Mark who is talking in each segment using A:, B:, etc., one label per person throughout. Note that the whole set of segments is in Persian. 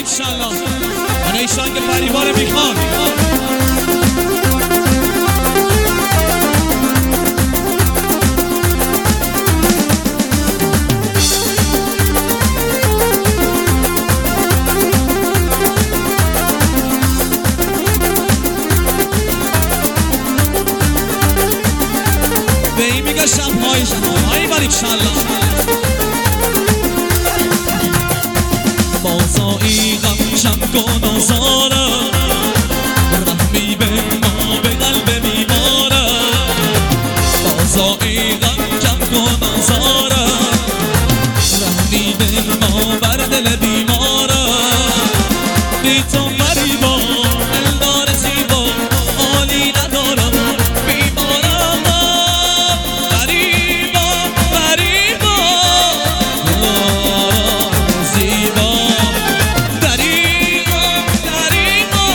A: انشالله. من ایشان که فریبار میخوان به این میگه شب‌های بر انشالله. بازایی غمشم کن آزارم، رحمی به ما به قلب بیمارم. بازایی غمشم کن آزارم، رحمی به ما بر دل بیمارم. بی تو فریبا دلدار زیبا حالی ندارم، بیمارم فریبا فریبا زیبا دریغا دریغا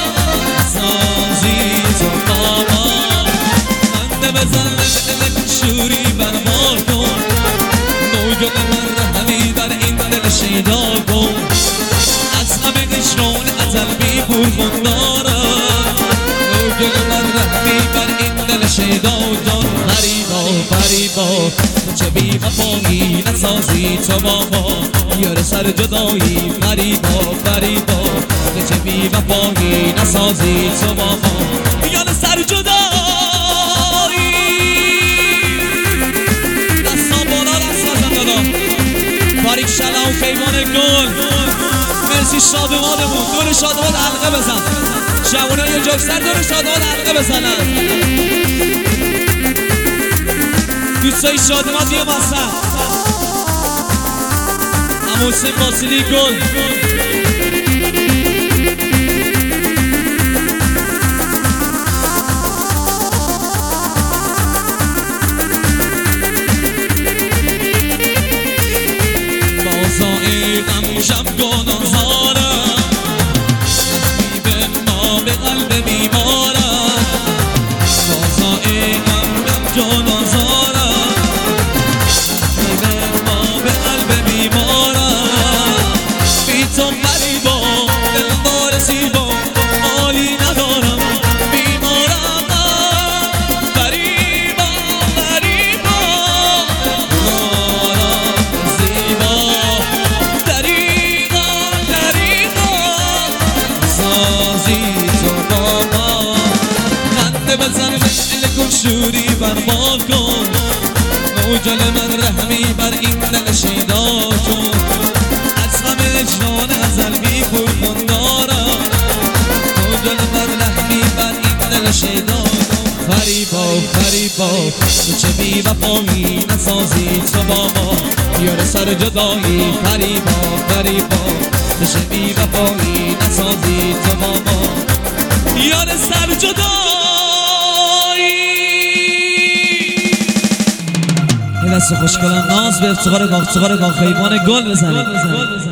A: سازی تو بابا. خنده بزن دل شوری برباد کن، موجود من رحمی بر این دل شیدا کن. از همه قشرون ازل بی پول خندارم، موجود من رحمی بر این دل شیدا کن. فریبا فریبا چه بی وفایی نسازی تو بابا، یار سر جدایی. فریبا فریبا چه بی وفایی نسازی تو بابا، یار سر جدایی. دستا بالا دست نزن دادا. باریک شلا و خیبان گل. مرسی شادمانمون. دور شادمان حلقه بزن. جوانای جاکسر دور شادمان حلقه بزنن. دوستای شادمان بیا بستن. عمو حسین باسیلی گل. بازایی غمشم کن آزارم، رحمی به ما به قلب بیمارم. بازایی غمشم کن آزارم، رحمی به ما به قلب بیمارم. بی تو فریبا دلدار زیبا حالی ندارم، بیمارم فریبا فریبا زیبا دریغا دریغا سازی تو بابا. خنده بزن دل کن شوری برباد کن، موجل من رحمی بر این دل شیدا کن. از همه جان ازل بی پول خندارم، موجل من رحمی بر این دل شیدا کن. فریبا فریبا چه بی وفایی نسازی تو بابا، یار سر جدایی. فریبا فریبا چه بی وفایی نسازی تو بابا، یار سر جدایی. یه دست خوش کنم ناز به افتخار گاخ خیبان گل بزنید.